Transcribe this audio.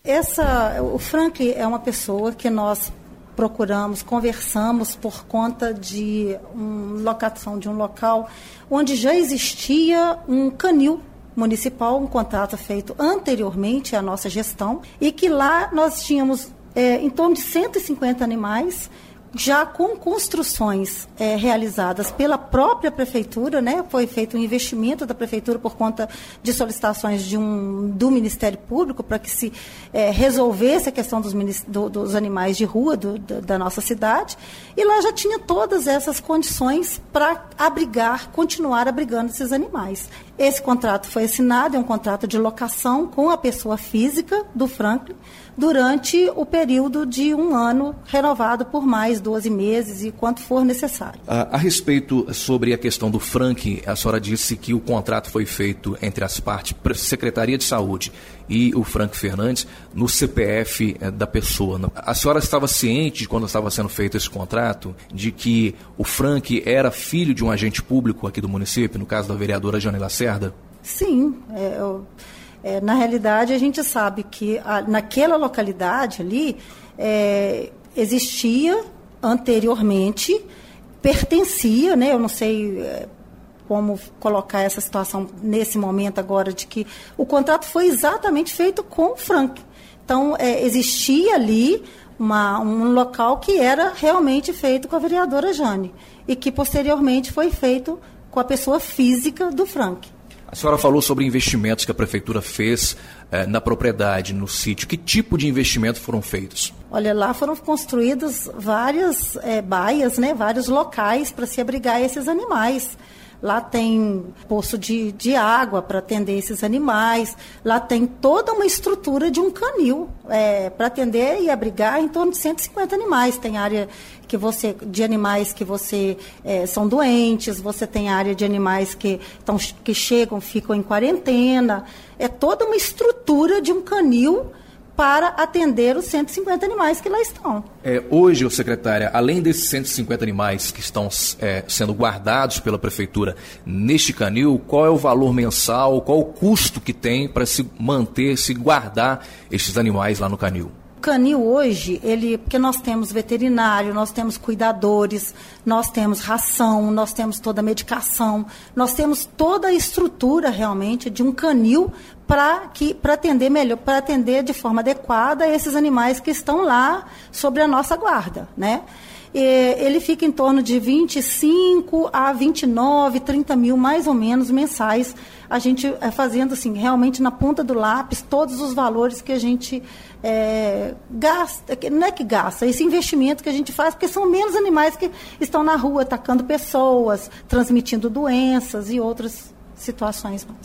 O Franklin é uma pessoa que nós procuramos, conversamos por conta de locação de um local onde já existia um canil municipal, um contrato feito anteriormente à nossa gestão, e que lá nós tínhamos em torno de 150 animais, já com construções realizadas pela própria prefeitura, né? Foi feito um investimento da prefeitura por conta de solicitações do Ministério Público para que se resolvesse a questão dos animais de rua da nossa cidade, e lá já tinha todas essas condições para continuar abrigando esses animais. Esse contrato foi assinado, é um contrato de locação com a pessoa física do Franklin, durante o período de 1 ano, renovado por mais 12 meses e quanto for necessário. A respeito sobre a questão do Franklin, a senhora disse que o contrato foi feito entre as partes, Secretaria de Saúde e o Franklin Fernandes, no CPF da pessoa. A senhora estava ciente, quando estava sendo feito esse contrato, de que o Franklin era filho de um agente público aqui do município, no caso da vereadora Jane Lacerda? Sim, na realidade, a gente sabe que naquela localidade ali existia anteriormente, pertencia, né, eu não sei como colocar essa situação nesse momento agora, de que o contrato foi exatamente feito com o Franklin. Então, existia ali um local que era realmente feito com a vereadora Jane e que posteriormente foi feito com a pessoa física do Franklin. A senhora falou sobre investimentos que a prefeitura fez na propriedade, no sítio. Que tipo de investimento foram feitos? Olha, lá foram construídas várias baias, né, vários locais para se abrigar esses animais. Lá tem poço de água para atender esses animais. Lá tem toda uma estrutura de um canil para atender e abrigar em torno de 150 animais. Tem área de animais que são doentes, você tem área de animais que chegam, ficam em quarentena. É toda uma estrutura de um canil para atender os 150 animais que lá estão. Hoje, secretária, além desses 150 animais que estão sendo guardados pela prefeitura neste canil, qual é o valor mensal, qual o custo que tem para se manter, se guardar esses animais lá no canil? O canil hoje, porque nós temos veterinário, nós temos cuidadores, nós temos ração, nós temos toda a medicação, nós temos toda a estrutura realmente de um canil para atender melhor, para atender de forma adequada esses animais que estão lá sobre a nossa guarda, né? Ele fica em torno de 25 a 29, 30 mil, mais ou menos, mensais, a gente fazendo assim, realmente na ponta do lápis, todos os valores que a gente gasta, não é que gasta, esse investimento que a gente faz, porque são menos animais que estão na rua atacando pessoas, transmitindo doenças e outras situações mais.